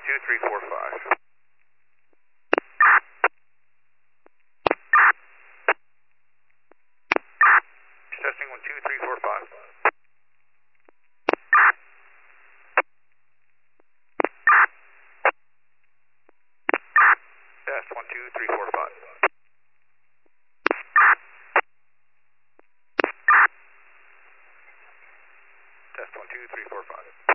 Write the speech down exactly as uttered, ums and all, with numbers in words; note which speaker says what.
Speaker 1: two, three, four, five. Testing one, two, three, four, five. Test one, two, three, four, five. Test one, two, three, four, five.